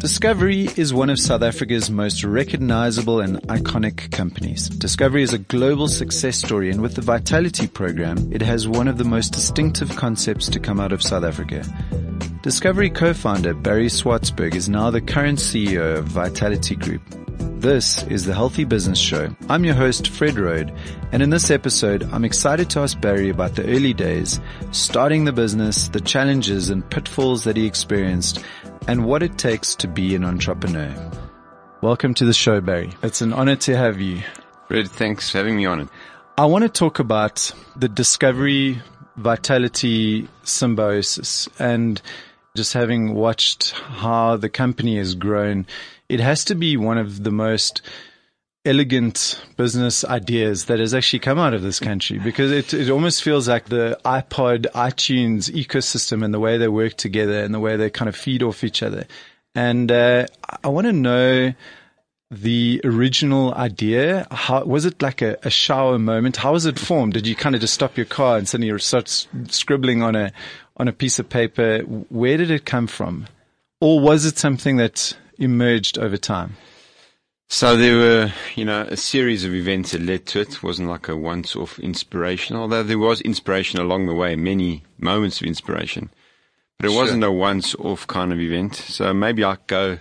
Discovery is one of South Africa's most recognizable and iconic companies. Discovery is a global success story, and with the Vitality program, it has one of the most distinctive concepts to come out of South Africa. Discovery co-founder Barry Swartzberg is now the current CEO of Vitality Group. This is the Healthy Business Show. I'm your host, Fred Rode, and in this episode, I'm excited to ask Barry about the early days, starting the business, the challenges and pitfalls that he experienced, and what it takes to be an entrepreneur. Welcome to the show, Barry. It's an honor to have you. Fred, thanks for having me on it. I want to talk about the Discovery Vitality symbiosis, and just having watched how the company has grown, it has to be one of the most elegant business ideas that has actually come out of this country, because it almost feels like the iPod, iTunes ecosystem and the way they work together and the way they kind of feed off each other. And I want to know the original idea. How was it, like a shower moment? How was it formed? Did you kind of just stop your car and suddenly start scribbling on a piece of paper? Where did it come from? Or was it something that emerged over time? So there were, a series of events that led to it. It wasn't like a once-off inspiration, although there was inspiration along the way, many moments of inspiration. But it wasn't a once-off kind of event. So maybe I'll go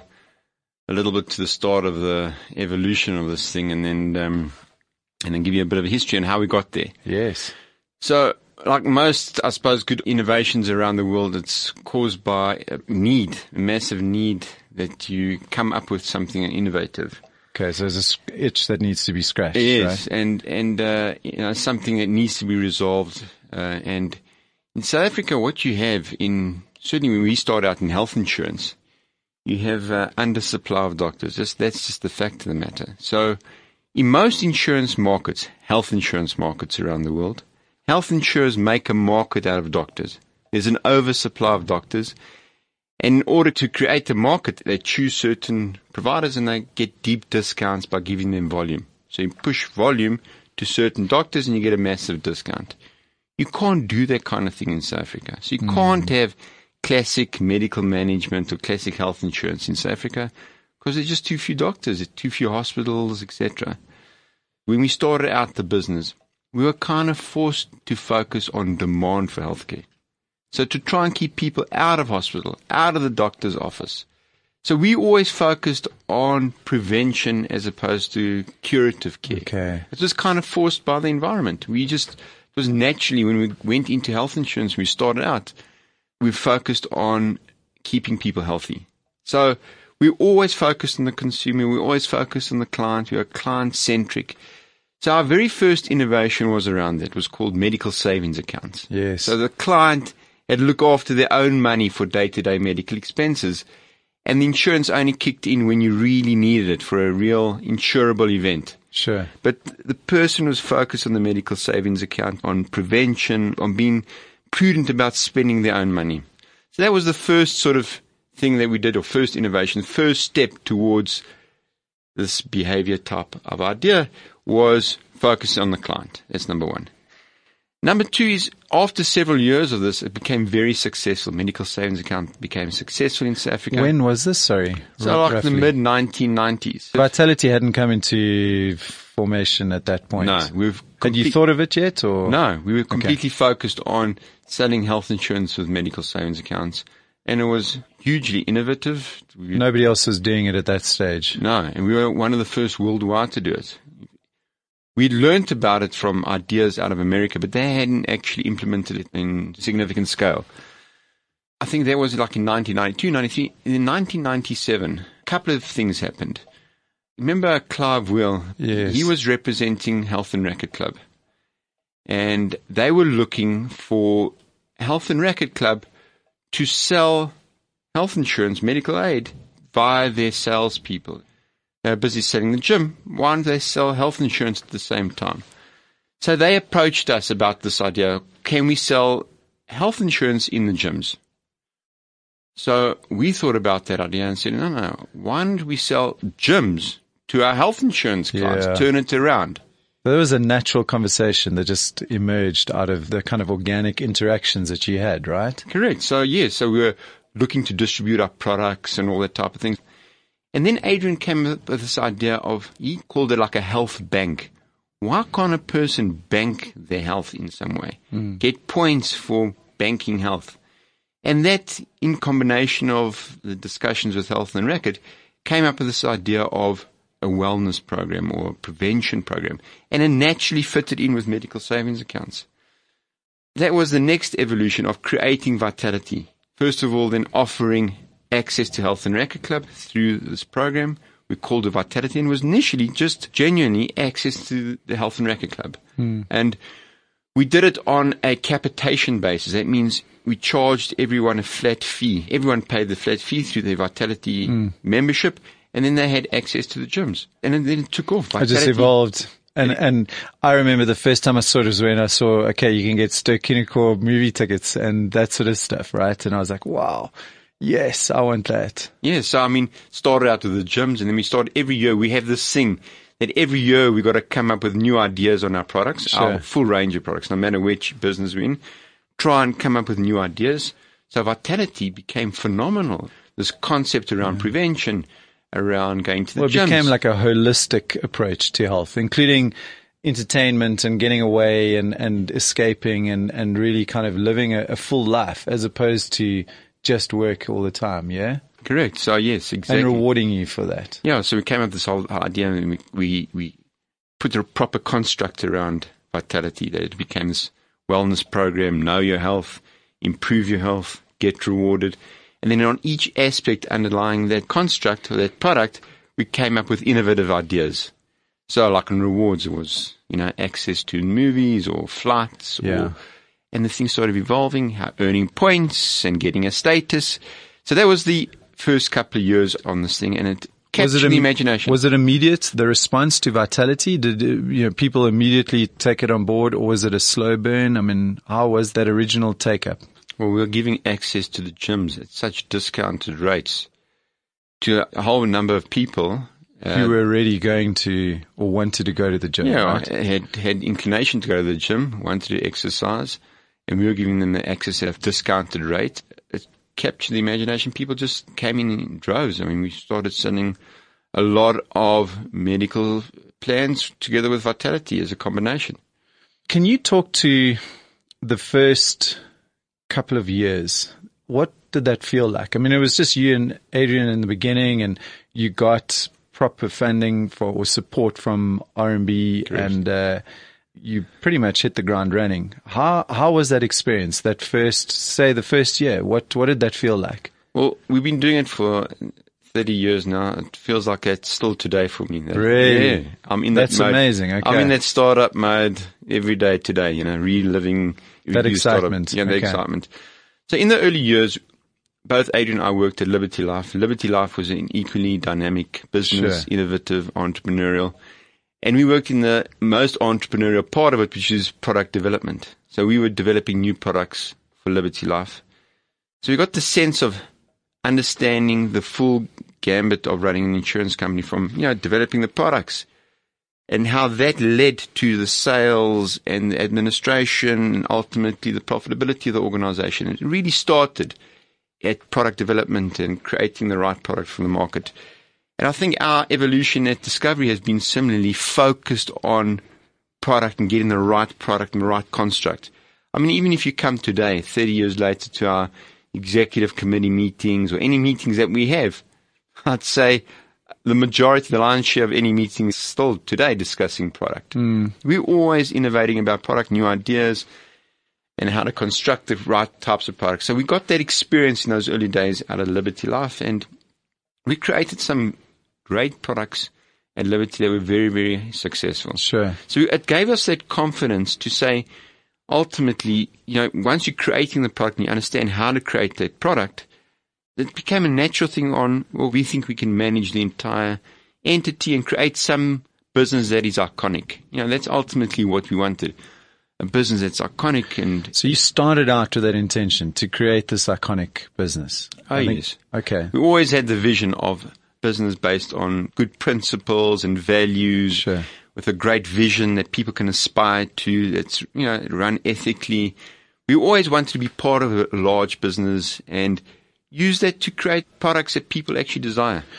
a little bit to the start of the evolution of this thing and then give you a bit of a history on how we got there. Yes. So like most, I suppose, good innovations around the world, it's caused by a massive need that you come up with something innovative. Okay, so there's an itch that needs to be scratched. Yes, right? and something that needs to be resolved. And in South Africa, what you have certainly when we start out in health insurance, you have undersupply of doctors. That's just the fact of the matter. So in most insurance markets, health insurance markets around the world, health insurers make a market out of doctors. There's an oversupply of doctors. And in order to create a market, they choose certain providers and they get deep discounts by giving them volume. So you push volume to certain doctors and you get a massive discount. You can't do that kind of thing in South Africa. So you can't have classic medical management or classic health insurance in South Africa because there's just too few doctors, too few hospitals, etc. When we started out the business, we were kind of forced to focus on demand for healthcare. So to try and keep people out of hospital, out of the doctor's office. So we always focused on prevention as opposed to curative care. Okay. It was kind of forced by the environment. It was naturally, when we went into health insurance, we started out, we focused on keeping people healthy. So we always focused on the consumer. We always focused on the client. We were client-centric. So our very first innovation was around that. It was called medical savings accounts. Yes. So the client had to look after their own money for day-to-day medical expenses, and the insurance only kicked in when you really needed it for a real insurable event. Sure. But the person was focused on the medical savings account, on prevention, on being prudent about spending their own money. So that was the first sort of thing that we did, or first innovation, first step towards this behavior type of idea was focusing on the client. That's number one. Number two is, after several years of this, it became very successful. Medical savings account became successful in South Africa. When was this? Sorry. So like roughly. the mid-1990s. Vitality hadn't come into formation at that point. No. Had you thought of it yet? Or? No, we were completely focused on selling health insurance with medical savings accounts. And it was hugely innovative. Nobody else was doing it at that stage. No, and we were one of the first worldwide to do it. We'd learnt about it from ideas out of America, but they hadn't actually implemented it in significant scale. I think that was like in 1992, 93. In 1997, a couple of things happened. Remember Clive Wheel? Yes. He was representing Health and Racket Club. And they were looking for Health and Racket Club to sell health insurance, medical aid, via their salespeople. They're busy selling the gym. Why don't they sell health insurance at the same time? So they approached us about this idea. Can we sell health insurance in the gyms? So we thought about that idea and said, no. Why don't we sell gyms to our health insurance clients? Turn it around. There was a natural conversation that just emerged out of the kind of organic interactions that you had, right? Correct. So, yes. So we were looking to distribute our products and all that type of things. And then Adrian came up with this idea of, he called it like a health bank. Why can't a person bank their health in some way? Get points for banking health. And that, in combination of the discussions with Health and Record, came up with this idea of a wellness program or a prevention program. And it naturally fitted in with medical savings accounts. That was the next evolution of creating Vitality. First of all, then offering access to Health and Record Club through this program. We called it Vitality, and was initially just genuinely access to the Health and Record Club. And we did it on a capitation basis. That means we charged everyone a flat fee. Everyone paid the flat fee through their Vitality membership, and then they had access to the gyms. And then it took off. Vitality. It just evolved. And I remember the first time I saw it was when I saw, okay, you can get Ster-Kinekor movie tickets and that sort of stuff, right? And I was like, wow. Yes, I want that. Yeah, so I mean, started out with the gyms, and then we started every year. We have this thing that every year we got to come up with new ideas on our products, our full range of products, no matter which business we're in. Try and come up with new ideas. So Vitality became phenomenal. This concept around prevention, around going to the gyms. It became like a holistic approach to health, including entertainment and getting away and escaping and really kind of living a full life as opposed to just work all the time, yeah? Correct. So, yes, exactly. And rewarding you for that. Yeah, so we came up with this whole idea, and we put a proper construct around Vitality, that it became this wellness program, know your health, improve your health, get rewarded. And then on each aspect underlying that construct or that product, we came up with innovative ideas. So like in rewards, it was, access to movies or flights and the thing started evolving, earning points and getting a status. So that was the first couple of years on this thing, and it captured the imagination. Was it immediate, the response to Vitality? Did people immediately take it on board, or was it a slow burn? I mean, how was that original take-up? Well, we were giving access to the gyms at such discounted rates to a whole number of people. Who were already going to or wanted to go to the gym, right? had inclination to go to the gym, wanted to exercise. And we were giving them the access at a discounted rate. It captured the imagination. People just came in droves. I mean, we started selling a lot of medical plans together with Vitality as a combination. Can you talk to the first couple of years? What did that feel like? I mean, it was just you and Adrian in the beginning, and you got proper funding or support from RMB. Correct. And you pretty much hit the ground running. How was that experience? That the first year, what did that feel like? Well, we've been doing it for 30 years now. It feels like it's still today for me. Really? Yeah. I'm in that That's mode. Amazing. Okay. I'm in that startup mode every day today, reliving that excitement. The excitement. So in the early years, both Adrian and I worked at Liberty Life. Liberty Life was an equally dynamic business, innovative, entrepreneurial. And we worked in the most entrepreneurial part of it, which is product development. So we were developing new products for Liberty Life. So we got the sense of understanding the full gambit of running an insurance company, from, developing the products and how that led to the sales and the administration and ultimately the profitability of the organization. It really started at product development and creating the right product for the market. And I think our evolution at Discovery has been similarly focused on product and getting the right product and the right construct. I mean, even if you come today, 30 years later, to our executive committee meetings or any meetings that we have, I'd say the majority, the lion's share of any meeting is still today discussing product. We're always innovating about product, new ideas, and how to construct the right types of products. So we got that experience in those early days out of Liberty Life, and we created some great products at Liberty that were very, very successful. Sure. So it gave us that confidence to say, ultimately, once you're creating the product and you understand how to create that product, it became a natural thing we think we can manage the entire entity and create some business that is iconic. That's ultimately what we wanted. A business that's iconic. And so you started out with that intention to create this iconic business. Yes. Okay. We always had the vision of business based on good principles and values, with a great vision that people can aspire to, that's, run ethically. We always wanted to be part of a large business and use that to create products that people actually desire.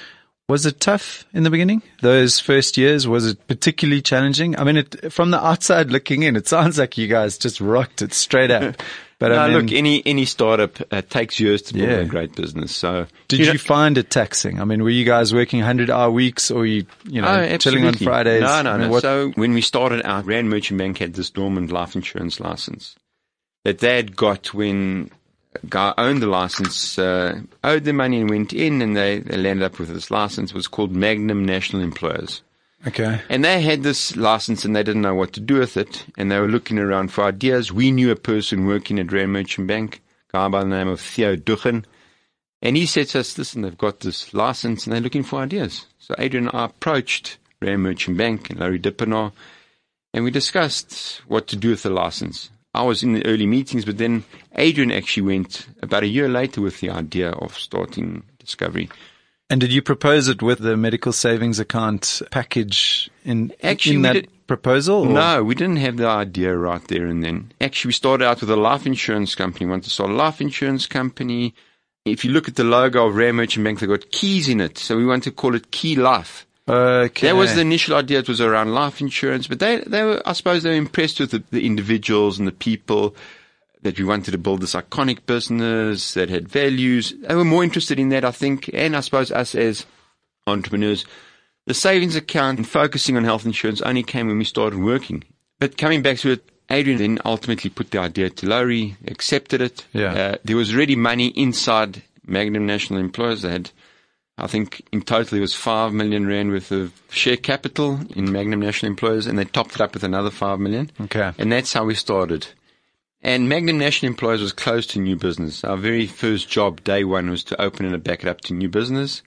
Was it tough in the beginning? Those first years, was it particularly challenging? I mean, from the outside looking in, it sounds like you guys just rocked it straight up. But no, I mean, look, any startup takes years to build Yeah. a great business. So, did you find it taxing? I mean, were you guys working 100-hour weeks, or you know, Oh, chilling on absolutely. Fridays? No, I mean, what- So when we started out, Rand Merchant Bank had this dormant life insurance license that they had got when a guy owned the license, owed the money and went in, and they landed up with this license. It was called Magnum National Employers. Okay. And they had this license and they didn't know what to do with it. And they were looking around for ideas. We knew a person working at Rand Merchant Bank, a guy by the name of Theo Duchen. And he said to us, listen, they've got this license and they're looking for ideas. So Adrian and I approached Rand Merchant Bank and Larry Dippenaar, and we discussed what to do with the license. I was in the early meetings, but then Adrian actually went about a year later with the idea of starting Discovery. And did you propose it with the medical savings account package in Actually, we that did- proposal? or- No, we didn't have the idea right there and then. Actually, we started out with a life insurance company. We wanted to start a life insurance company. If you look at the logo of Rand Merchant Bank, they've got keys in it. So we want to call it Key Life. Okay. That was the initial idea. It was around life insurance. But they were, I suppose, they were impressed with the individuals and the people, that we wanted to build this iconic business that had values. They were more interested in that, I think, and I suppose us as entrepreneurs. The savings account and focusing on health insurance only came when we started working. But coming back to it, Adrian then ultimately put the idea to Laurie, accepted it. Yeah. There was already money inside Magnum National Employers. They had, I think, in total it was 5 million rand worth of share capital in Magnum National Employers, and they topped it up with another 5 million. Okay. And that's how we started. And Magnum National Employers was close to new business. Our very first job, day one, was to open and back it up to new business,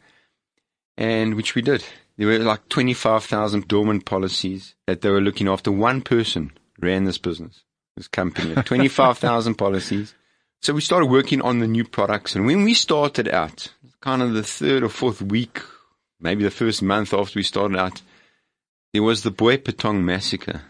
and which we did. There were like 25,000 dormant policies that they were looking after. One person ran this business, this company, 25,000 policies. So we started working on the new products. And when we started out, kind of the third or fourth week, maybe the first month after we started out, there was the Boipatong massacre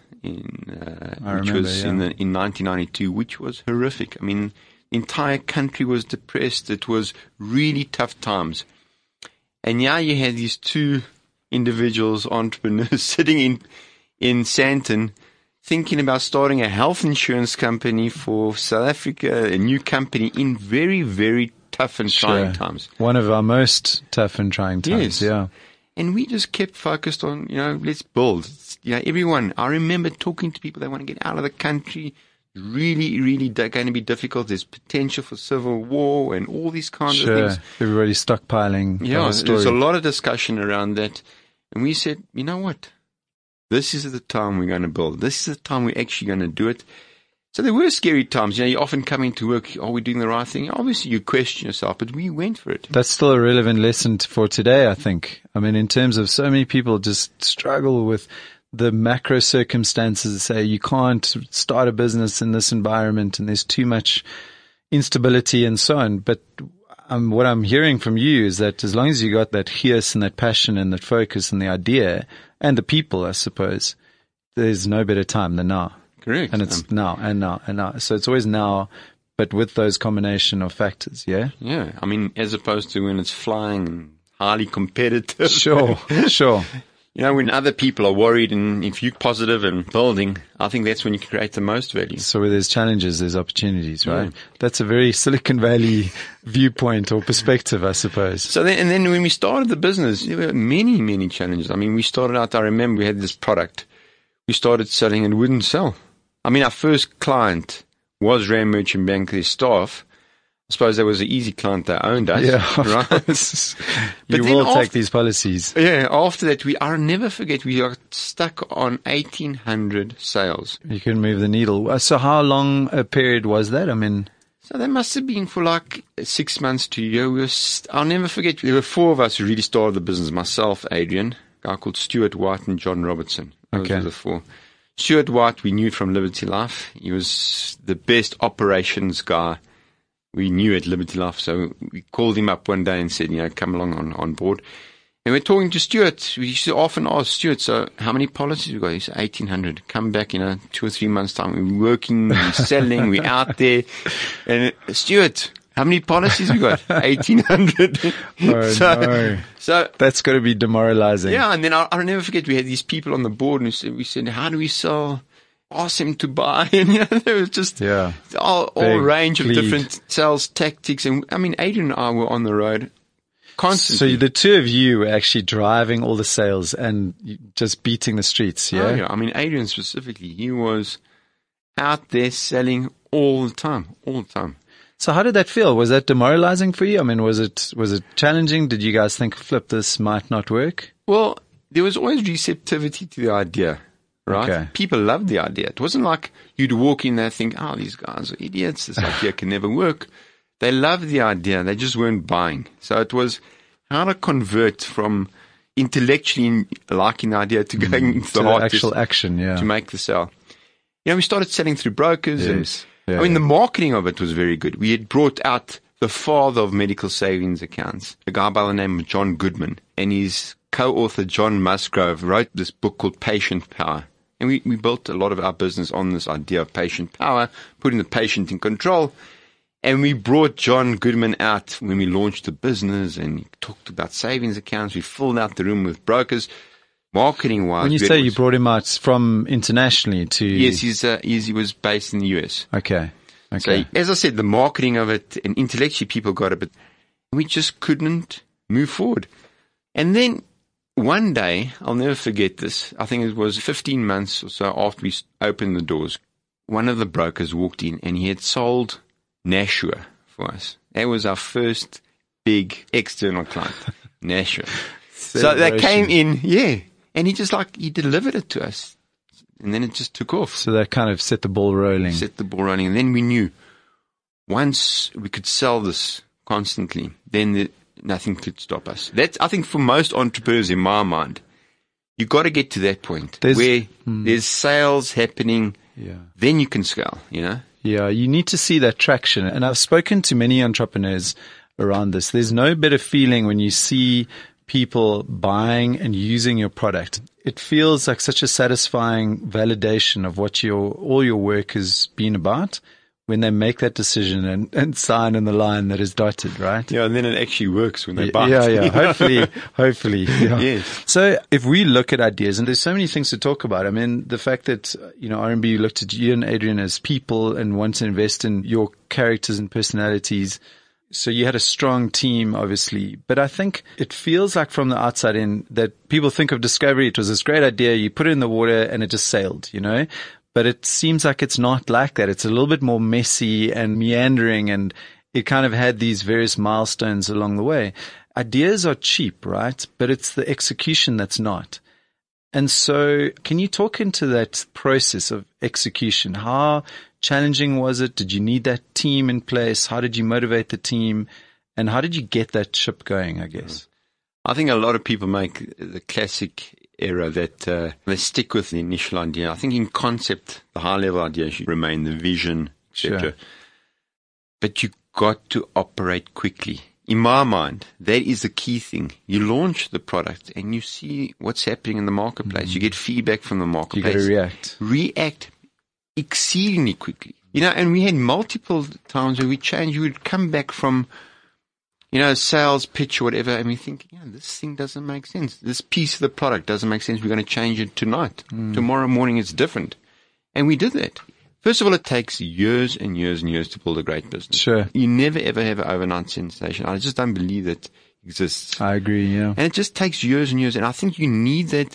which was in 1992, which was horrific. I mean, the entire country was depressed. It was really tough times. And now you had these two individuals, entrepreneurs, sitting in Sandton, thinking about starting a health insurance company for South Africa, a new company in very, very tough and trying times. One of our most tough and trying times, Yes. yeah. And we just kept focused on, let's build. Everyone, I remember talking to people that want to get out of the country. Really, really going to be difficult. There's potential for civil war and all these kinds of things. Everybody's stockpiling. Yeah, there's a lot of discussion around that. And we said, you know what? This is the time we're going to build. This is the time we're actually going to do it. So there were scary times. You often come into work, are we doing the right thing? Obviously, you question yourself, but we went for it. That's still a relevant lesson for today, I think. I mean, in terms of so many people just struggle with the macro circumstances, say you can't start a business in this environment and there's too much instability and so on. But what I'm hearing from you is that as long as you got that fierce and that passion and that focus and the idea and the people, I suppose, there's no better time than now. Correct. And it's now and now and now. So it's always now, but with those combination of factors, yeah? Yeah. I mean, as opposed to when it's flying and highly competitive. Sure. When other people are worried and if you're positive and building, I think that's when you can create the most value. So where there's challenges, there's opportunities, right? Yeah. That's a very Silicon Valley viewpoint or perspective, I suppose. So then when we started the business, there were many, many challenges. I mean, we started out, I remember we had this product. We started selling and wouldn't sell. I mean, our first client was Rand Merchant Bank, their staff. I suppose that was an easy client that owned us. Yeah, right? You then will take these policies. Yeah, after that, I'll never forget, we got stuck on 1,800 sales. You couldn't move the needle. So how long a period was that? I mean, So that must have been for like 6 months to a year. I'll never forget, there were four of us who really started the business. Myself, Adrian, a guy called Stuart White, and John Robertson. Those were the four. Stuart White, we knew from Liberty Life. He was the best operations guy we knew at Liberty Life. So we called him up one day and said, come along on board. And we're talking to Stuart. We used to often ask Stuart, so how many policies we got? He said, 1,800. Come back in 2 or 3 months' time. We're working, we're selling, we're out there. And Stuart, How many policies we got? 1,800. Oh, no. So That's got to be demoralizing. yeah, and then I'll never forget, we had these people on the board and we said, how do we sell? Ask them to buy. And, there was just all Big range of plead. different sales tactics. And I mean, Adrian and I were on the road constantly. So the two of you were actually driving all the sales and just beating the streets, yeah? Oh, yeah. I mean, Adrian specifically, he was out there selling all the time. So how did that feel? Was that demoralizing for you? I mean, was it challenging? Did you guys think, flip, this might not work? Well, there was always receptivity to the idea, right? Okay. People loved the idea. It wasn't like you'd walk in there and think, oh, these guys are idiots. This idea can never work. They loved the idea. They just weren't buying. So it was how to convert from intellectually liking the idea to going into the heart actual action, to make the sale. We started selling through brokers. Yes. And the marketing of it was very good. We had brought out the father of medical savings accounts, a guy by the name of John Goodman, and his co-author John Musgrove wrote this book called Patient Power. And we built a lot of our business on this idea of patient power, putting the patient in control. And we brought John Goodman out when we launched the business, and he talked about savings accounts. We filled out the room with brokers. Marketing-wise, when you say you brought him out from internationally to... Yes, he was based in the US. Okay. So, as I said, the marketing of it, and intellectually people got it, but we just couldn't move forward. And then one day, I'll never forget this, I think it was 15 months or so after we opened the doors, one of the brokers walked in and he had sold Nashua for us. That was our first big external client, Nashua. So they came in, and he delivered it to us. And then it just took off. So that kind of set the ball rolling. And then we knew once we could sell this constantly, then nothing could stop us. That's, I think, for most entrepreneurs in my mind, you got to get to that point where there's sales happening. Yeah. Then you can scale, Yeah, you need to see that traction. And I've spoken to many entrepreneurs around this. There's no better feeling when you see people buying and using your product. It feels like such a satisfying validation of what all your work has been about when they make that decision and sign in the line that is dotted, right? Yeah, and then it actually works when they buy. Yeah. Hopefully. Yeah. Yes. So if we look at ideas, and there's so many things to talk about. I mean, the fact that, RMB looked at you and Adrian as people and want to invest in your characters and personalities. So you had a strong team, obviously, but I think it feels like from the outside in that people think of Discovery. It was this great idea. You put it in the water and it just sailed, but it seems like it's not like that. It's a little bit more messy and meandering, and it kind of had these various milestones along the way. Ideas are cheap, right? But it's the execution that's not. And so can you talk into that process of execution? How challenging was it? Did you need that team in place? How did you motivate the team? And how did you get that ship going, I guess? I think a lot of people make the classic error that they stick with the initial idea. I think in concept, the high-level idea should remain the vision, etc. Sure. But you got to operate quickly. In my mind, that is the key thing. You launch the product and you see what's happening in the marketplace. You get feedback from the marketplace. You got to react exceedingly quickly. And we had multiple times where we would come back from, a sales pitch or whatever, and we think, this thing doesn't make sense. This piece of the product doesn't make sense. We're going to change it tonight. Tomorrow morning it's different. And we did that. First of all, it takes years and years and years to build a great business. Sure. You never, ever have an overnight sensation. I just don't believe that exists. I agree, yeah. And it just takes years and years. And I think you need that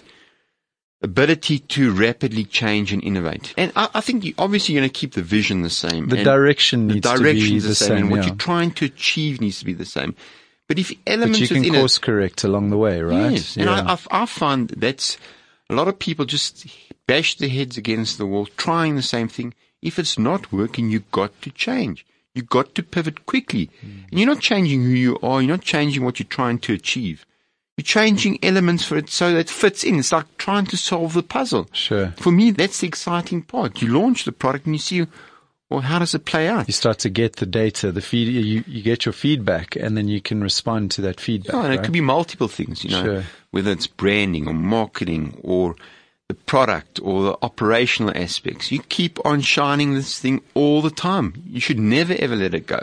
ability to rapidly change and innovate. And I think obviously you're going to keep the vision the same. The direction needs to be the same. And what you're trying to achieve needs to be the same. But if elements But you can course correct along the way, right? Yes. Yeah. And I find that's a lot of people just bash their heads against the wall, trying the same thing. If it's not working, you've got to change. You've got to pivot quickly. And you're not changing who you are. You're not changing what you're trying to achieve. You're changing elements for it so that it fits in. It's like trying to solve the puzzle. Sure. For me, that's the exciting part. You launch the product and you see, well, how does it play out? You start to get the data, you get your feedback, and then you can respond to that feedback. Yeah, and right? It could be multiple things, Sure. Whether it's branding or marketing or the product or the operational aspects. You keep on shining this thing all the time. You should never, ever let it go.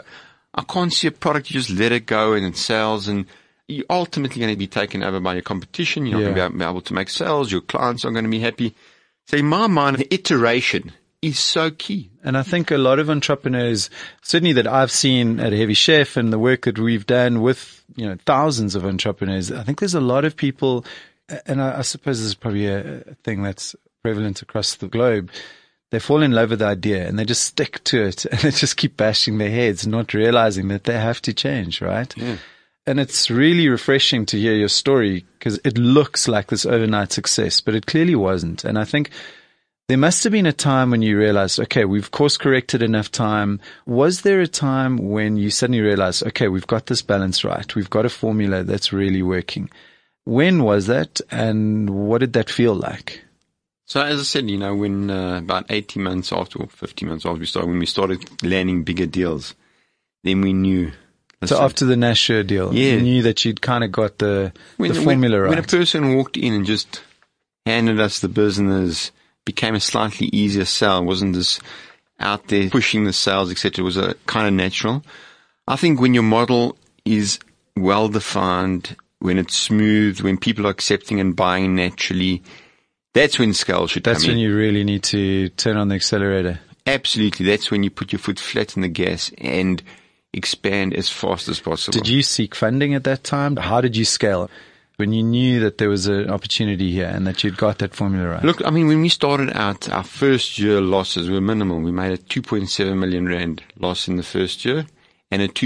I can't see a product, you just let it go and it sells, and you're ultimately going to be taken over by your competition. You're not going to be able to make sales. Your clients aren't going to be happy. So in my mind, the iteration is so key. And I think a lot of entrepreneurs, certainly that I've seen at Heavy Chef and the work that we've done with, thousands of entrepreneurs, I think there's a lot of people, and I suppose this is probably a thing that's prevalent across the globe. They fall in love with the idea and they just stick to it and they just keep bashing their heads, not realizing that they have to change, right? Yeah. And it's really refreshing to hear your story because it looks like this overnight success, but it clearly wasn't. And I think there must have been a time when you realized, okay, we've course corrected enough time. Was there a time when you suddenly realized, okay, we've got this balance right. We've got a formula that's really working. When was that and what did that feel like? So as I said, when about 18 months after, or 50 months after when we started landing bigger deals, then we knew. So after the Nashua deal, you knew that you'd kind of got the formula right. When a person walked in and just handed us the business, became a slightly easier sell, wasn't this out there pushing the sales, etc. It was a kind of natural. I think when your model is well defined, when it's smooth, when people are accepting and buying naturally, that's when scale should come in. That's when you really need to turn on the accelerator. Absolutely. That's when you put your foot flat on the gas and expand as fast as possible. Did you seek funding at that time? How did you scale when you knew that there was an opportunity here and that you'd got that formula right? Look, when we started out, our first year losses were minimal. We made a 2.7 million rand loss in the first year and it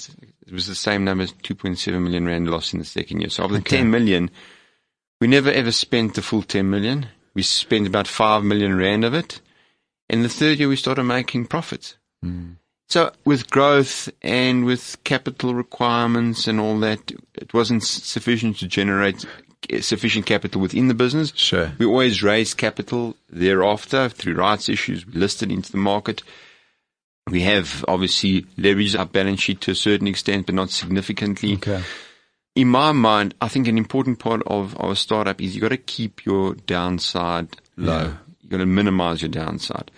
was the same number as 2.7 million rand loss in the second year. So of the 10 million, we never ever spent the full 10 million. We spent about 5 million rand of it. And the third year we started making profits. So with growth and with capital requirements and all that, it wasn't sufficient to generate sufficient capital within the business. Sure. We always raised capital thereafter through rights issues. We listed into the market. We have obviously leveraged our balance sheet to a certain extent, but not significantly. Okay. In my mind, I think an important part of a startup is you got to keep your downside low. Yeah. You got to minimize your downside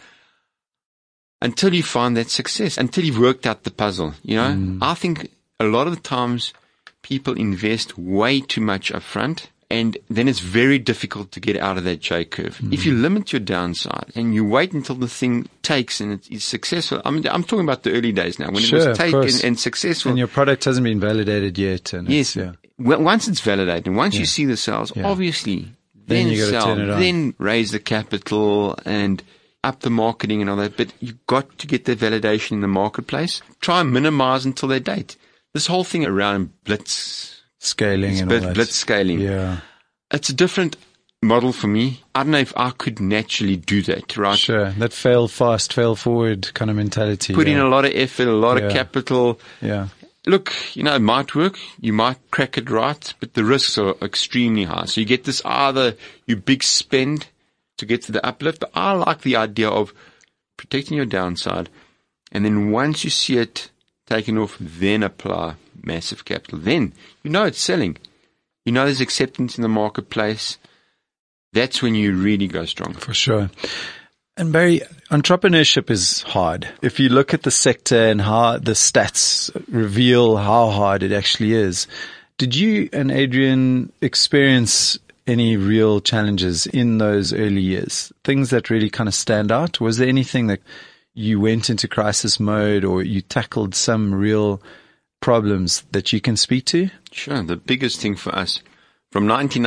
until you find that success, until you've worked out the puzzle. I think a lot of the times people invest way too much up front, and then it's very difficult to get out of that J curve. If you limit your downside and you wait until the thing takes and it's successful, I'm talking about the early days now, when it was taken and successful. And your product hasn't been validated yet. And yes. Well, once it's validated, and once you see the sales, obviously, then you sell, turn it on. then raise the capital and up the marketing and all that. But you've got to get the validation in the marketplace. Try and minimize until they date. This whole thing around blitz scaling and all that. Blitz scaling. Yeah. It's a different model for me. I don't know if I could naturally do that, right? Sure. That fail fast, fail forward kind of mentality. Put in a lot of effort, a lot of capital. Yeah. Look, it might work. You might crack it right, but the risks are extremely high. So you get this either you big spend to get to the uplift, but I like the idea of protecting your downside. And then once you see it taken off, then apply massive capital. Then it's selling. There's acceptance in the marketplace. That's when you really go strong. For sure. And Barry, entrepreneurship is hard. If you look at the sector and how the stats reveal how hard it actually is, did you and Adrian experience any real challenges in those early years? Things that really kind of stand out? Was there anything that you went into crisis mode or you tackled some real problems that you can speak to? Sure. The biggest thing for us, from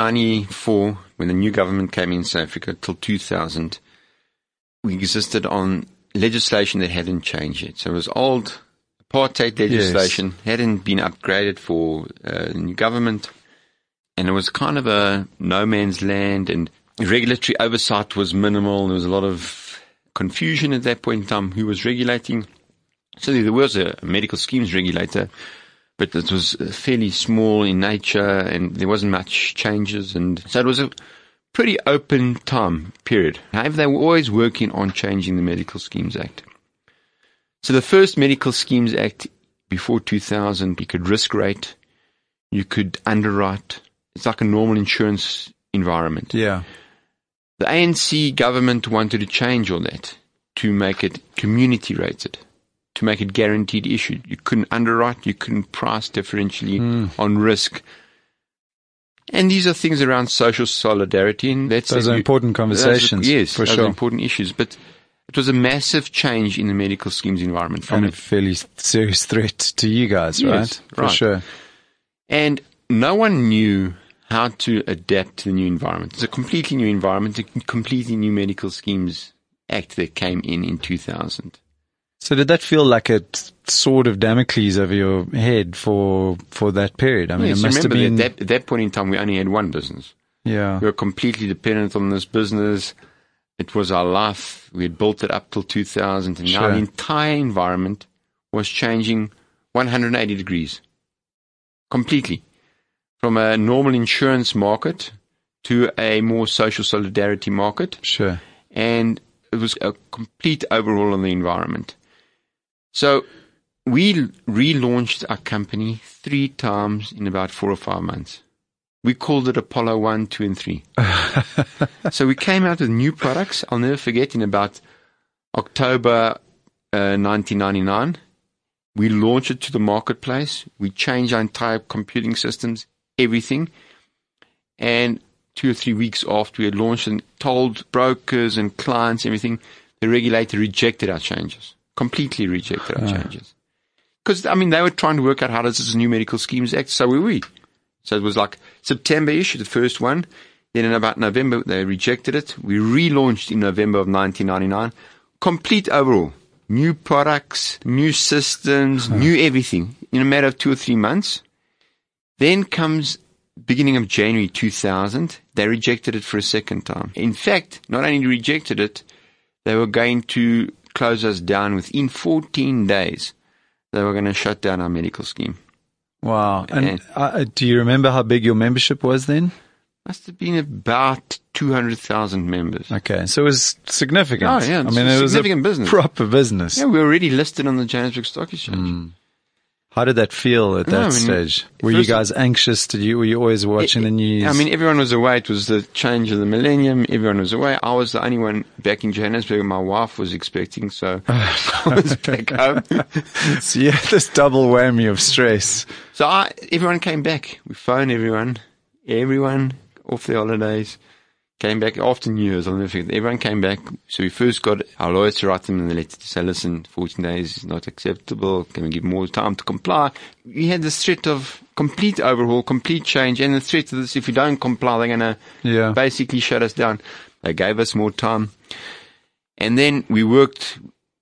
1994, when the new government came in South Africa, till 2000, we existed on legislation that hadn't changed yet. So it was old apartheid legislation, hadn't been upgraded for the new government. And it was kind of a no man's land, and regulatory oversight was minimal. There was a lot of confusion at that point in time who was regulating. So there was a medical schemes regulator, but it was fairly small in nature and there wasn't much changes. And so it was a pretty open time period. However, they were always working on changing the Medical Schemes Act. So the first Medical Schemes Act before 2000, you could risk rate, you could underwrite. It's like a normal insurance environment. Yeah. The ANC government wanted to change all that to make it community rated. to make it guaranteed issued. You couldn't underwrite, you couldn't price differentially on risk. And these are things around social solidarity. And those are important conversations. Yes, for those sure. are important issues. But it was a massive change in the medical schemes environment. And a fairly serious threat to you guys, right? Yes, For sure. And no one knew how to adapt to the new environment. It's a completely new environment, a completely new Medical Schemes Act that came in 2000. So did that feel like a sword of Damocles over your head for that period? I mean, Yes, it must have been. at that point in time, we only had one business. Yeah. We were completely dependent on this business. It was our life. We had built it up till 2000, and now the entire environment was changing 180 degrees. Completely. From a normal insurance market to a more social solidarity market. Sure. And it was a complete overhaul on the environment. So we relaunched our company 3 times in about 4 or 5 months. We called it Apollo 1, 2, and 3. So we came out with new products. I'll never forget, in about October 1999, we launched it to the marketplace. We changed our entire computing systems, everything. And 2 or 3 weeks after we had launched and told brokers and clients, everything, the regulator rejected our changes. Completely rejected our changes. Because, I mean, they were trying to work out how does this new Medical Schemes Act, so were we. So it was like September-ish, the first one. Then in about November, they rejected it. We relaunched in November of 1999. Complete overhaul. New products, new systems, new everything in a matter of 2 or 3 months. Then comes beginning of January 2000. They rejected it for a second time. In fact, not only rejected it, they were going to close us down within 14 days. They were going to shut down our medical scheme. Wow. And do you remember how big your membership was then? Must have been about 200,000 members. Okay, so it was significant. Oh, yeah. I mean, it was a significant business. Proper business. Yeah, we were already listed on the Johannesburg Stock Exchange. How did that feel at that stage? Were you guys anxious? Were you always watching the news? I mean, everyone was away. It was the change of the millennium. Everyone was away. I was the only one back in Johannesburg. My wife was expecting, so I was back home. So you had this double whammy of stress. So everyone came back. We phoned everyone off their holidays. Came back after New Year's. I'll never forget. Everyone came back. So we first got our lawyers to write them in the letter to say, listen, 14 days is not acceptable. Can we give more time to comply? We had this threat of complete overhaul, complete change, and the threat of this, if we don't comply, they're going to basically shut us down. They gave us more time. And then we worked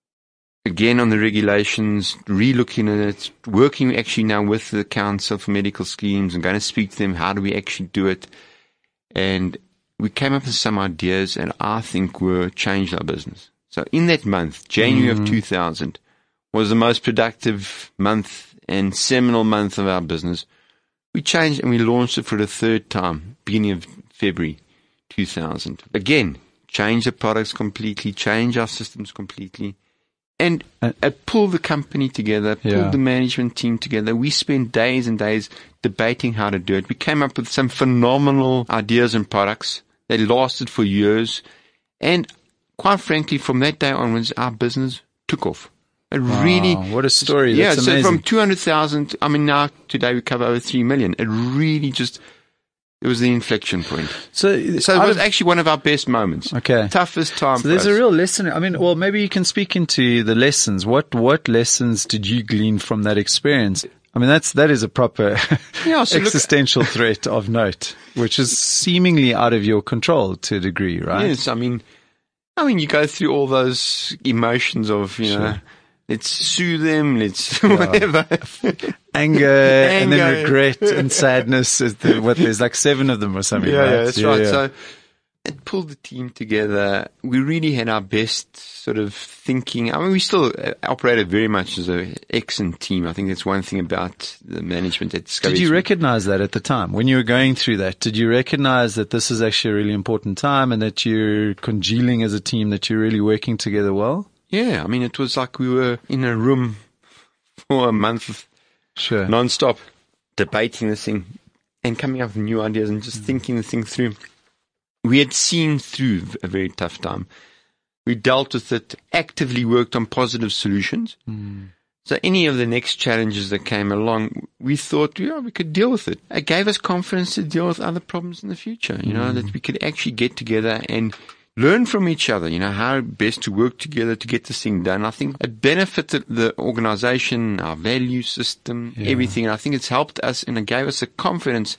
again on the regulations, re-looking at it, working actually now with the Council for Medical Schemes and going to speak to them. How do we actually do it? And we came up with some ideas, and I think changed our business. So in that month, January of 2000, was the most productive month and seminal month of our business. We changed and we launched it for the 3rd time, beginning of February 2000. Again, changed the products completely, changed our systems completely, and pulled the company together, pulled the management team together. We spent days and days debating how to do it. We came up with some phenomenal ideas and products. They lasted for years. And quite frankly, from that day onwards, our business took off. It really. What a story. That's amazing. So from 200,000, I mean, now today we cover over 3 million. It really it was the inflection point. So it was actually one of our best moments. Okay. Toughest time for us. So there's a real lesson. I mean, well, maybe you can speak into the lessons. What lessons did you glean from that experience? I mean, that is a proper existential threat of note, which is seemingly out of your control to a degree, right? Yes, I mean, you go through all those emotions of, you know, let's sue them, let's whatever. Anger, and then regret and sadness. There's like 7 of them or something, right? Yeah, that's right. So it pulled the team together. We really had our best sort of thinking. I mean, we still operated very much as an excellent team. I think that's one thing about the management at Discovery. Did you recognize that at the time when you were going through that? Did you recognize that this is actually a really important time and that you're congealing as a team, that you're really working together well? Yeah, I mean, it was like we were in a room for a month, non-stop, debating this thing and coming up with new ideas and just thinking the thing through. We had seen through a very tough time. We dealt with it, actively worked on positive solutions. So any of the next challenges that came along, we thought, we could deal with it. It gave us confidence to deal with other problems in the future, that we could actually get together and learn from each other, how best to work together to get this thing done. I think it benefited the organization, our value system, everything. And I think it's helped us and it gave us a confidence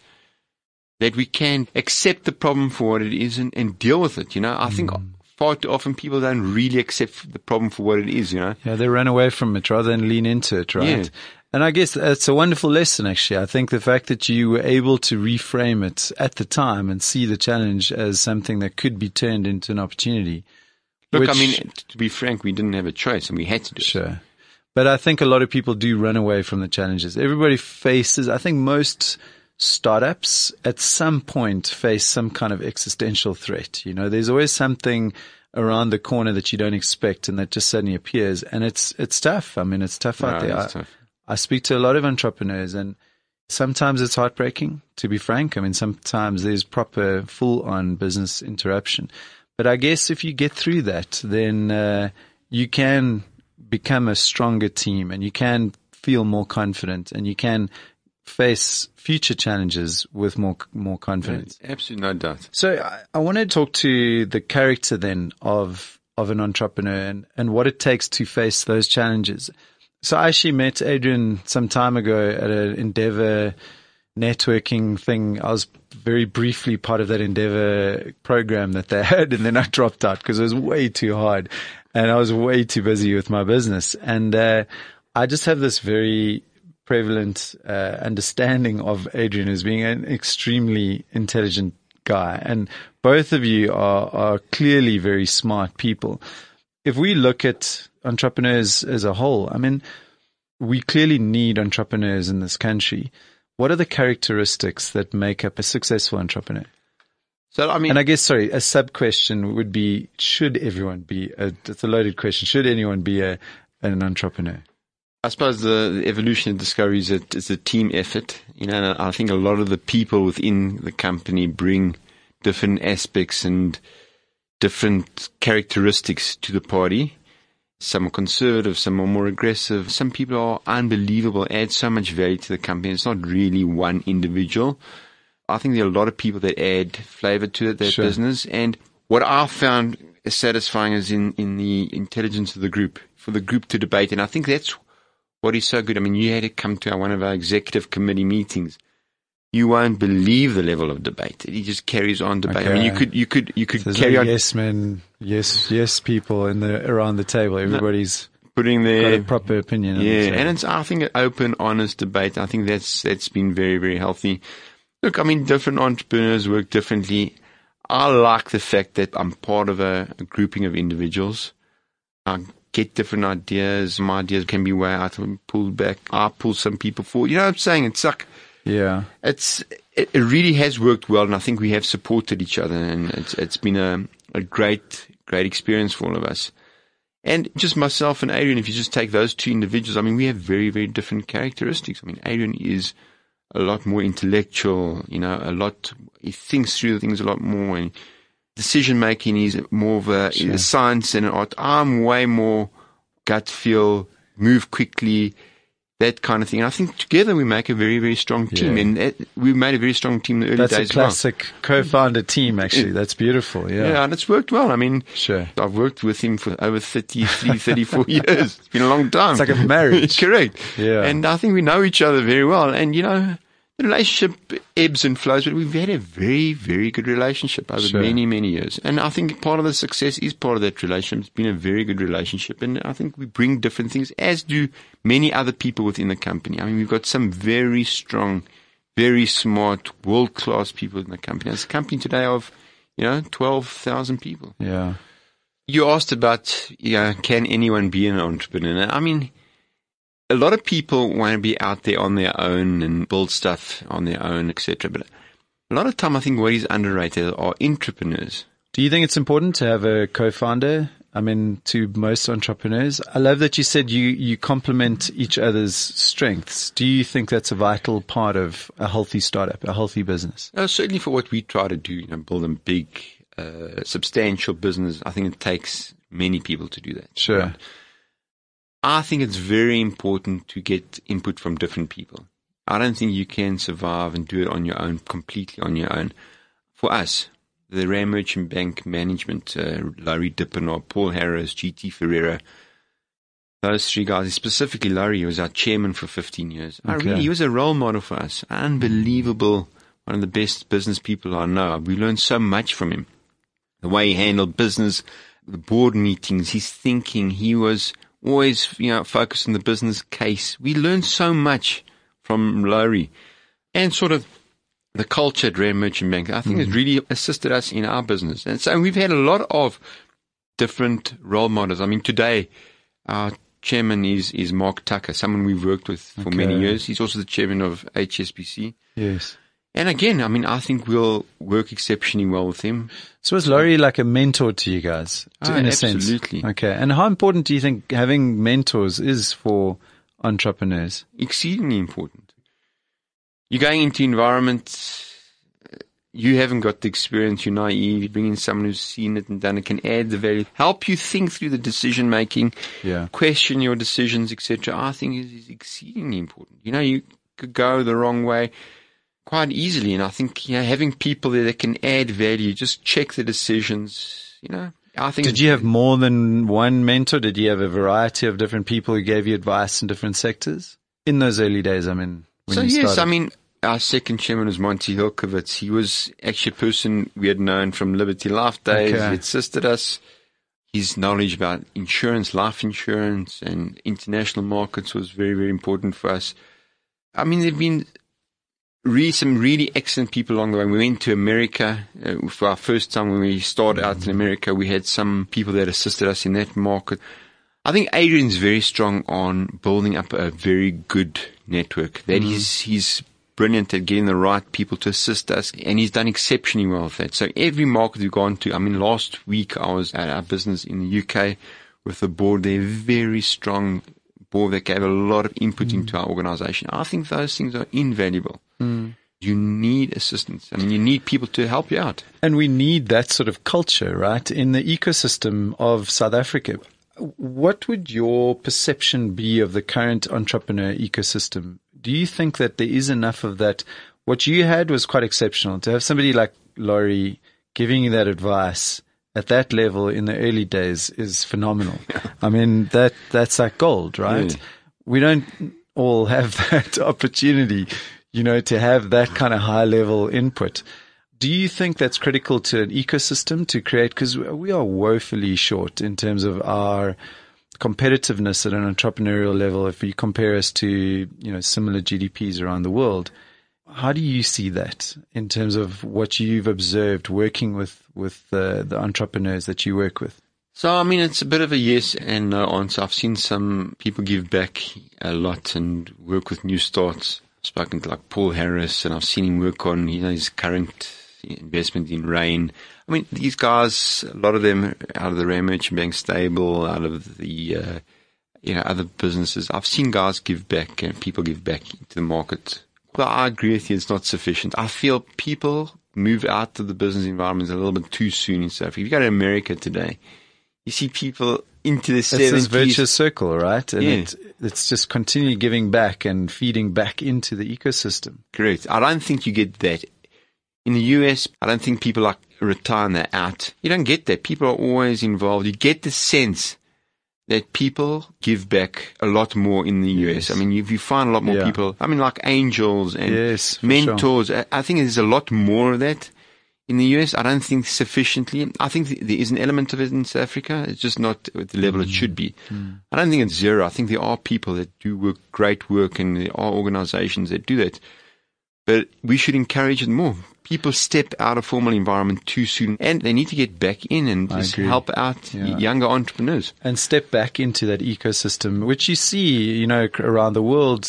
that we can accept the problem for what it is and deal with it. I think far too often people don't really accept the problem for what it is, Yeah, they run away from it rather than lean into it, right? Yeah. And I guess it's a wonderful lesson, actually. I think the fact that you were able to reframe it at the time and see the challenge as something that could be turned into an opportunity. Look, to be frank, we didn't have a choice and we had to do it. Sure. But I think a lot of people do run away from the challenges. Everybody faces, I think most startups at some point face some kind of existential threat. There's always something around the corner that you don't expect and that just suddenly appears. And it's tough. It's tough out there. It's tough. I speak to a lot of entrepreneurs and sometimes it's heartbreaking, to be frank. Sometimes there's proper full-on business interruption. But I guess if you get through that, then you can become a stronger team and you can feel more confident and you can face future challenges with more confidence. Absolutely, no doubt. So I want to talk to the character then of an entrepreneur and what it takes to face those challenges. So I actually met Adrian some time ago at an Endeavor networking thing. I was very briefly part of that Endeavor program that they had, and then I dropped out because it was way too hard and I was way too busy with my business. And I just have this very prevalent understanding of Adrian as being an extremely intelligent guy. And both of you are clearly very smart people. If we look at entrepreneurs as a whole, we clearly need entrepreneurs in this country. What are the characteristics that make up a successful entrepreneur? So, and I guess, a sub question would be, should everyone be, it's a loaded question, should anyone be an entrepreneur? I suppose the evolution of Discovery is a team effort. And I think a lot of the people within the company bring different aspects and different characteristics to the party. Some are conservative, some are more aggressive. Some people are unbelievable, add so much value to the company. It's not really one individual. I think there are a lot of people that add flavor to their business. And what I found satisfying is in the intelligence of the group, for the group to debate. And I think that's what is so good. You had to come to one of our executive committee meetings. You won't believe the level of debate. He just carries on debate. Okay. You could so carry on. Yes, men, yes, people around the table. Everybody's putting their got a proper opinion. And I think an open, honest debate. I think that's been very, very healthy. Look, different entrepreneurs work differently. I like the fact that I'm part of a grouping of individuals. I get different ideas. My ideas can be way out and pulled back. I pull some people forward. You know what I'm saying? It's like, it really has worked well, and I think we have supported each other, and it's been a great experience for all of us. And just myself and Adrian, if you just take those two individuals, we have very, very different characteristics. Adrian is a lot more intellectual, he thinks through things a lot more, and decision making is more of a science and an art. I'm way more gut feel, move quickly, that kind of thing. And I think together we make a very, very strong team. And we made a very strong team in the early days. That's a classic co-founder team, actually. That's beautiful. Yeah, and it's worked well. I've worked with him for over 34 years. It's been a long time. It's like a marriage. Correct. Yeah. And I think we know each other very well. And, the relationship ebbs and flows, but we've had a very, very good relationship over many, many years. And I think part of the success is part of that relationship. It's been a very good relationship. And I think we bring different things, as do many other people within the company. We've got some very strong, very smart, world-class people in the company. It's a company today of, 12,000 people. Yeah. You asked about, can anyone be an entrepreneur? A lot of people want to be out there on their own and build stuff on their own, etc. But a lot of time, I think what is underrated are entrepreneurs. Do you think it's important to have a co-founder? To most entrepreneurs. I love that you said you complement each other's strengths. Do you think that's a vital part of a healthy startup, a healthy business? Certainly for what we try to do, build a big, substantial business. I think it takes many people to do that. Sure. Right? I think it's very important to get input from different people. I don't think you can survive and do it on your own, completely on your own. For us, the Rand Merchant Bank management, Laurie Dippenaar, Paul Harris, GT Ferreira, those three guys, specifically Laurie, was our chairman for 15 years. He was a role model for us. Unbelievable. One of the best business people I know. We learned so much from him. The way he handled business, the board meetings, his thinking. He was always, focused on the business case. We learned so much from Laurie, and sort of the culture at Rand Merchant Bank. I think it's really assisted us in our business. And so we've had a lot of different role models. I mean, today, our chairman is Mark Tucker, someone we've worked with for many years. He's also the chairman of HSBC. Yes. And again, I mean, I think we'll work exceptionally well with him. So is Laurie like a mentor to you guys, in a sense? Absolutely. Okay. And how important do you think having mentors is for entrepreneurs? Exceedingly important. You're going into environments, you haven't got the experience, you're naive, you bring in someone who's seen it and done it, can add the value, help you think through the decision making, question your decisions, etc. I think is exceedingly important. You could go the wrong way quite easily, and I think having people there that can add value, just check the decisions. I think. Did you have more than one mentor? Did you have a variety of different people who gave you advice in different sectors in those early days? I mean, when you started. Our second chairman was Monty Hilkovitz. He was actually a person we had known from Liberty Life days. He assisted us. His knowledge about insurance, life insurance, and international markets was very, very important for us. I mean, there have been some really excellent people along the way. We went to America for our first time. When we started out in America, we had some people that assisted us in that market. I think Adrian's very strong on building up a very good network. That he's brilliant at getting the right people to assist us, and he's done exceptionally well with that. So every market we've gone to, I mean, last week I was at our business in the UK with the board. They're very strong board that gave a lot of input into our organization. I think those things are invaluable. You need assistance. I mean, you need people to help you out. And we need that sort of culture, right, in the ecosystem of South Africa. What would your perception be of the current entrepreneur ecosystem? Do you think that there is enough of that? What you had was quite exceptional. To have somebody like Laurie giving you that advice at that level in the early days is phenomenal. I mean, that's like gold, right? Yeah. We don't all have that opportunity, to have that kind of high level input. Do you think that's critical to an ecosystem to create? Because we are woefully short in terms of our competitiveness at an entrepreneurial level. If you compare us to, similar GDPs around the world, how do you see that in terms of what you've observed working with the entrepreneurs that you work with? So, I mean, it's a bit of a yes and no answer. I've seen some people give back a lot and work with new starts. I've spoken to like Paul Harris, and I've seen him work on, his current investment in Rain. I mean, these guys, a lot of them out of the Rand Merchant Bank stable, out of the, other businesses. I've seen guys give back and people give back into the market. Well, I agree with you. It's not sufficient. I feel people move out of the business environment a little bit too soon in South Africa. If you go to America today, you see people into the 70s. It's this virtuous circle, right? And it's just continually giving back and feeding back into the ecosystem. Correct. I don't think you get that. In the US, I don't think people retire and they're out. You don't get that. People are always involved. You get the sense that people give back a lot more in the US. I mean, if you find a lot more people, I mean, like angels and mentors, sure. I think there's a lot more of that. In the US, I don't think sufficiently. I think there is an element of it in South Africa. It's just not at the level it should be. I don't think it's zero. I think there are people that do great work, and there are organizations that do that. But we should encourage it more. People step out of formal environment too soon, and they need to get back in and just help out younger entrepreneurs. And step back into that ecosystem, which you see, around the world,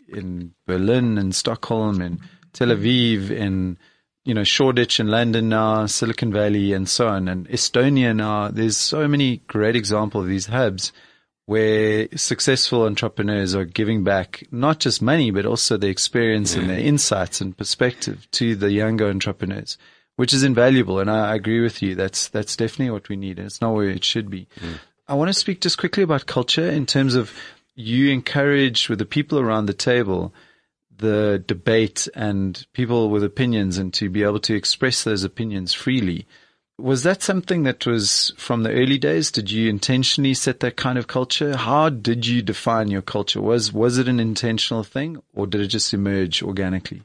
in Berlin and Stockholm and Tel Aviv and Shoreditch in London now, Silicon Valley and so on, and Estonia now. There's so many great examples of these hubs where successful entrepreneurs are giving back not just money, but also their experience and their insights and perspective to the younger entrepreneurs, which is invaluable. And I agree with you. That's definitely what we need. And it's not where it should be. I want to speak just quickly about culture in terms of you encourage with the people around the table the debate and people with opinions and to be able to express those opinions freely. Was that something that was from the early days? Did you intentionally set that kind of culture? How did you define your culture? Was it an intentional thing or did it just emerge organically?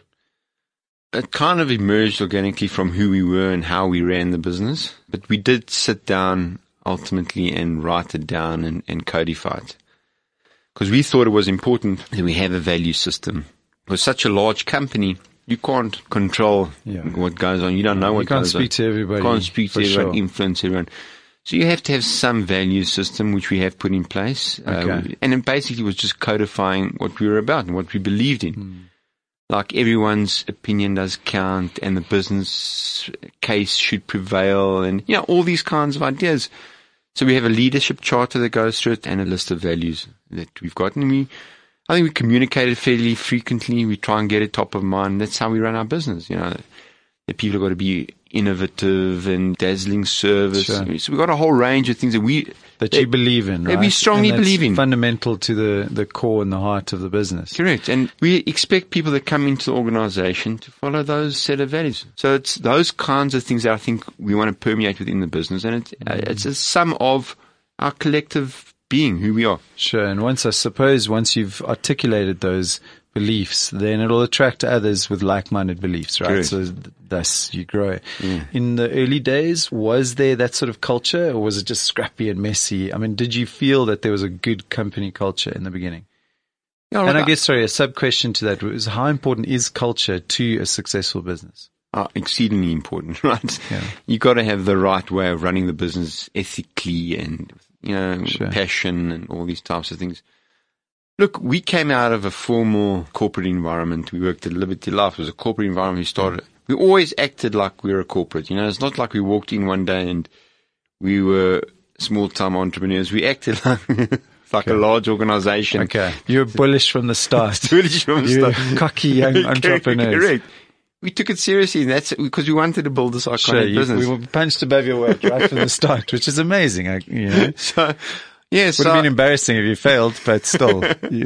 It kind of emerged organically from who we were and how we ran the business. But we did sit down ultimately and write it down and codify it. Because we thought it was important that we have a value system. With such a large company, you can't control what goes on. You don't know what goes on. You can't speak to everybody. You can't speak to everyone, sure. influence everyone. So you have to have some value system, which we have put in place. Okay. And it basically was just codifying what we were about and what we believed in. Like everyone's opinion does count and the business case should prevail and, all these kinds of ideas. So we have a leadership charter that goes through it and a list of values that we've got. And I think we communicate it fairly frequently. We try and get it top of mind. That's how we run our business. The people have got to be innovative and dazzling service. Sure. So we've got a whole range of things that you believe in, right? That we strongly believe in. Fundamental to the core and the heart of the business. Correct. And we expect people that come into the organization to follow those set of values. So it's those kinds of things that I think we want to permeate within the business. And it's a sum of our collective being, who we are. Sure. And once you've articulated those beliefs, then it'll attract others with like-minded beliefs, right? Correct. So thus you grow. In the early days, was there that sort of culture or was it just scrappy and messy? I mean, did you feel that there was a good company culture in the beginning? And I guess, a sub-question to that was how important is culture to a successful business? Exceedingly important, right? Yeah. You got to have the right way of running the business ethically and, Sure. passion and all these types of things. Look, we came out of a formal corporate environment. We worked at Liberty Life. It was a corporate environment. We always acted like we were a corporate. It's not like we walked in one day and we were small-time entrepreneurs. We acted like a large organization. Okay. You were bullish from the start. Bullish from the start. You were cocky young entrepreneurs. Correct. We took it seriously, and that's because we wanted to build this iconic business. We were punched above your weight right from the start, which is amazing. So, yes. Would have been embarrassing if you failed, but still,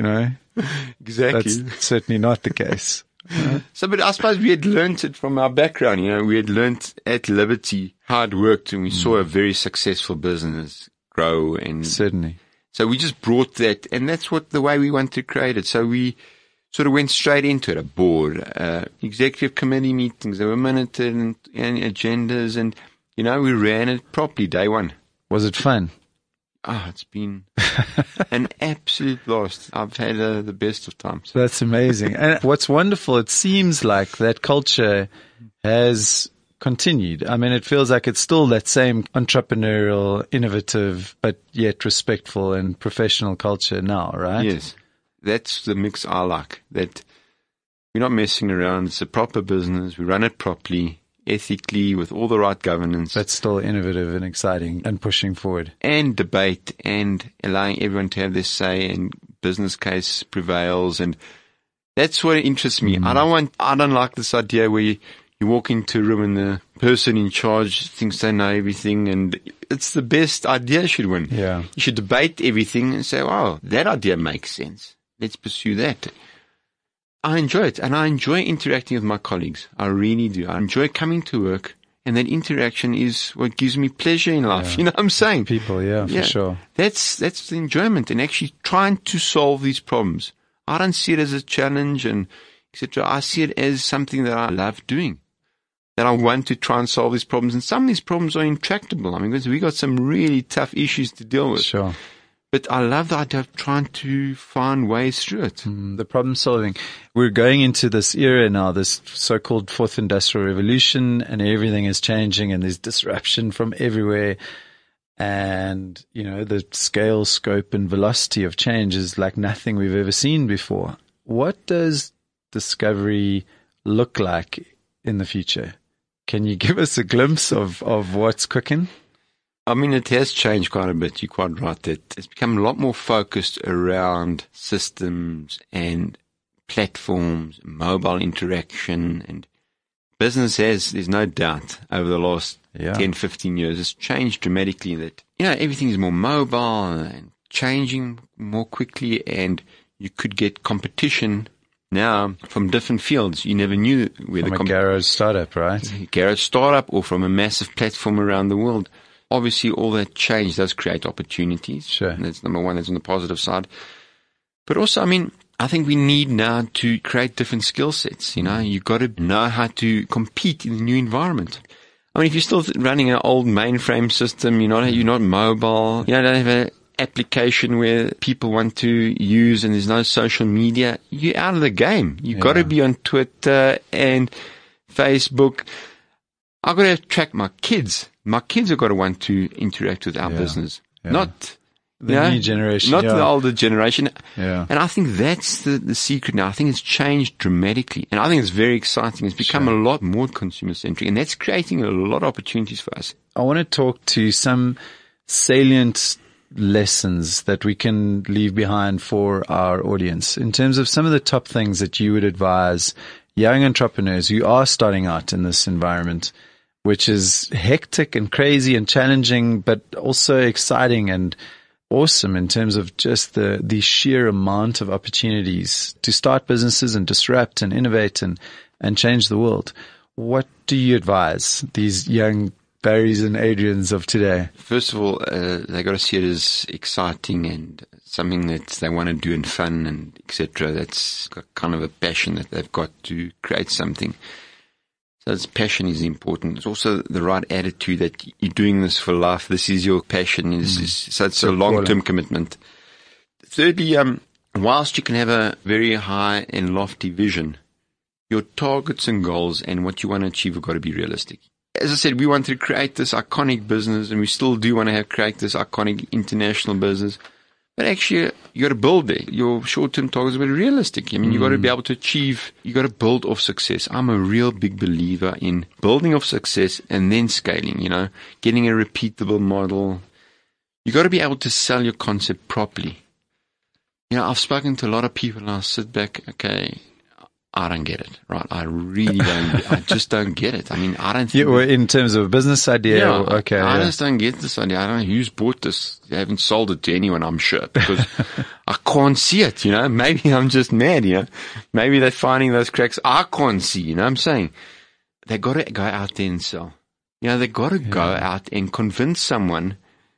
Exactly. That's certainly not the case. So, but I suppose we had learnt it from our background. We had learnt at Liberty how it worked, and we saw a very successful business grow. And certainly. So we just brought that, and that's the way we wanted to create it. So we sort of went straight into it, a board, executive committee meetings, there were minuted and agendas, and, we ran it properly day one. Was it fun? It's been an absolute blast. I've had the best of times. That's amazing. And what's wonderful, it seems like that culture has continued. I mean, it feels like it's still that same entrepreneurial, innovative, but yet respectful and professional culture now, right? Yes. That's the mix I like, that we're not messing around. It's a proper business. We run it properly, ethically, with all the right governance. But still innovative and exciting and pushing forward. And debate and allowing everyone to have their say and business case prevails. And that's what interests me. I don't like this idea where you walk into a room and the person in charge thinks they know everything, and it's the best idea should win. Yeah. You should debate everything and say, wow, that idea makes sense. Let's pursue that. I enjoy it, and I enjoy interacting with my colleagues. I really do. I enjoy coming to work, and that interaction is what gives me pleasure in life. Yeah. You know what I'm saying? People, for sure. That's the enjoyment, and actually trying to solve these problems. I don't see it as a challenge and etc. I see it as something that I love doing, that I want to try and solve these problems. And some of these problems are intractable. I mean, because we got some really tough issues to deal with. Sure. But I love the idea of trying to find ways through it. The problem solving. We're going into this era now, this so-called fourth industrial revolution, and everything is changing and there's disruption from everywhere. And, the scale, scope and velocity of change is like nothing we've ever seen before. What does Discovery look like in the future? Can you give us a glimpse of what's cooking? I mean, it has changed quite a bit. You're quite right that it's become a lot more focused around systems and platforms, mobile interaction and business there's no doubt, over the last Yeah. 10, 15 years, it's changed dramatically. That, everything is more mobile and changing more quickly, and you could get competition now from different fields. You never knew where From a garage startup, right? garage startup or from a massive platform around the world. Obviously, all that change does create opportunities. Sure. And that's number one. That's on the positive side. But also, I think we need now to create different skill sets. You've got to know how to compete in the new environment. If you're still running an old mainframe system, you're not mobile, you don't have an application where people want to use and there's no social media, you're out of the game. You've got to be on Twitter and Facebook. I've got to track my kids. My kids have got to want to interact with our business, not the new generation, not the older generation. Yeah. And I think that's the secret now. I think it's changed dramatically, and I think it's very exciting. It's become a lot more consumer centric, and that's creating a lot of opportunities for us. I want to talk to some salient lessons that we can leave behind for our audience in terms of some of the top things that you would advise young entrepreneurs who are starting out in this environment, which is hectic and crazy and challenging, but also exciting and awesome in terms of just the sheer amount of opportunities to start businesses and disrupt and innovate and change the world. What do you advise these young Barrys and Adrians of today? First of all, they got to see it as exciting and something that they want to do and fun and etc. That's got kind of a passion that they've got to create something. So this passion is important. It's also the right attitude that you're doing this for life. This is your passion. So it's a long-term commitment. Thirdly, whilst you can have a very high and lofty vision, your targets and goals and what you want to achieve have got to be realistic. As I said, we want to create this iconic business, and we still do want to create this iconic international business. But actually, you got to build it. Your short-term targets are very realistic. You got to be able to achieve. You got to build off success. I'm a real big believer in building off success and then scaling. Getting a repeatable model. You got to be able to sell your concept properly. I've spoken to a lot of people, and I sit back. Okay, I don't get it. Right? I really don't. I just don't get it. I don't think. Yeah, in terms of a business idea. I just don't get this idea. I don't know who's bought this. They haven't sold it to anyone, I'm sure, because I can't see it. Maybe I'm just mad. Maybe they're finding those cracks I can't see. I'm saying they got to go out there and sell. They got to go out and convince someone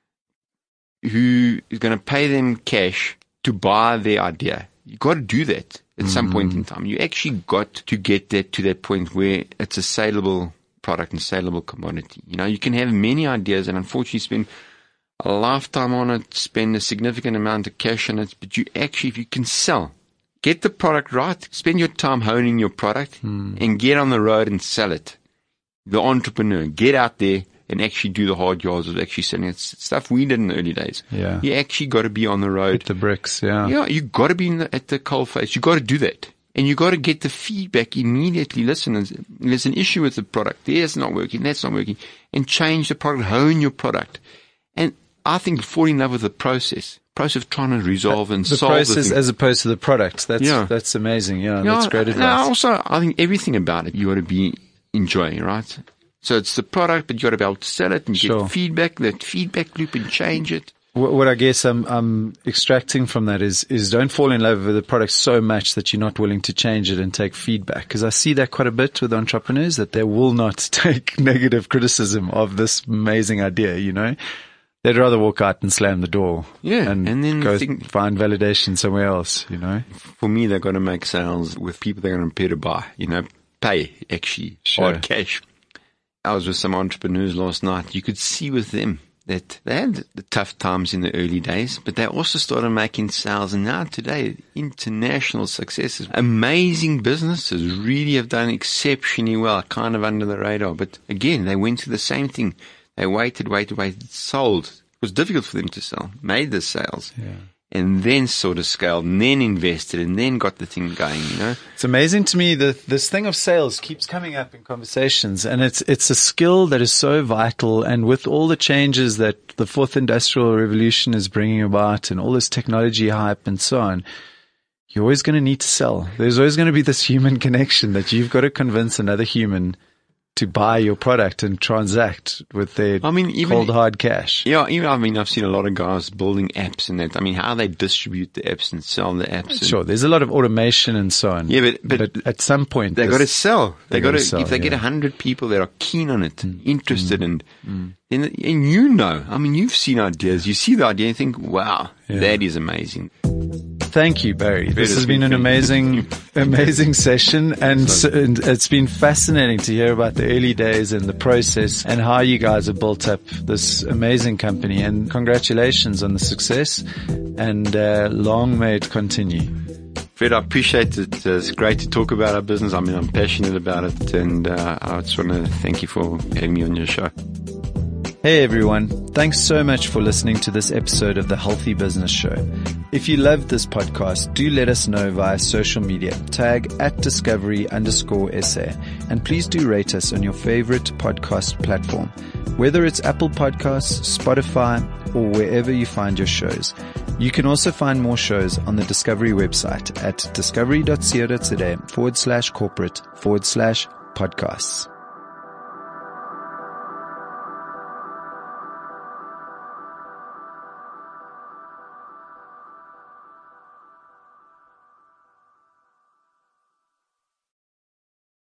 who is going to pay them cash to buy their idea. You got to do that. At some point in time, you actually got to get that to that point where it's a saleable product and saleable commodity. You can have many ideas and unfortunately spend a lifetime on it, spend a significant amount of cash on it, but you actually, if you can sell, get the product right, spend your time honing your product and get on the road and sell it. The entrepreneur, get out there and actually do the hard yards of actually selling it. It's stuff we did in the early days. Yeah. You actually got to be on the road. Hit the bricks, yeah. Yeah, you got to be at the coalface. You got to do that. And you got to get the feedback immediately. Listen, there's an issue with the product. That's not working. That's not working. And change the product, hone your product. And I think fall in love with the process of trying to resolve and solve the process as opposed to the product. That's amazing. Yeah, that's great advice. Also, I think everything about it, you got to be enjoying, right? So it's the product, but you got to be able to sell it and get feedback, that feedback loop, and change it. What I guess I'm extracting from that is don't fall in love with the product so much that you're not willing to change it and take feedback. Because I see that quite a bit with entrepreneurs, that they will not take negative criticism of this amazing idea, They'd rather walk out and slam the door. Yeah. And then go find validation somewhere else, For me, they're going to make sales with people they're going to prepare to buy, pay actually hard cash. I was with some entrepreneurs last night. You could see with them that they had the tough times in the early days, but they also started making sales. And now today, international successes, amazing businesses, really have done exceptionally well, kind of under the radar. But again, they went through the same thing. They waited, sold. It was difficult for them to sell, made the sales. Yeah. And then sort of scaled, and then invested, and then got the thing going, It's amazing to me that this thing of sales keeps coming up in conversations, and it's a skill that is so vital. And with all the changes that the fourth industrial revolution is bringing about and all this technology hype and so on, you're always going to need to sell. There's always going to be this human connection that you've got to convince another human to buy your product and transact with their cold hard cash. Yeah, I've seen a lot of guys building apps and that. How they distribute the apps and sell the apps. Sure, there's a lot of automation and so on. Yeah, but at some point they got to sell. They got to sell, if they get 100 people that are keen on it, interested, and you've seen ideas. You see the idea and think, wow, that is amazing. Thank you, Barry. This has been an amazing session, and it's been fascinating to hear about the early days and the process and how you guys have built up this amazing company. And congratulations on the success, and long may it continue. Fred, I appreciate it. It's great to talk about our business. I'm passionate about it, and I just want to thank you for having me on your show. Hey everyone, thanks so much for listening to this episode of the Healthy Business Show. If you loved this podcast, do let us know via social media, tag @discovery_SA, and please do rate us on your favorite podcast platform, whether it's Apple Podcasts, Spotify, or wherever you find your shows. You can also find more shows on the Discovery website at discovery.co.za/corporate/podcasts.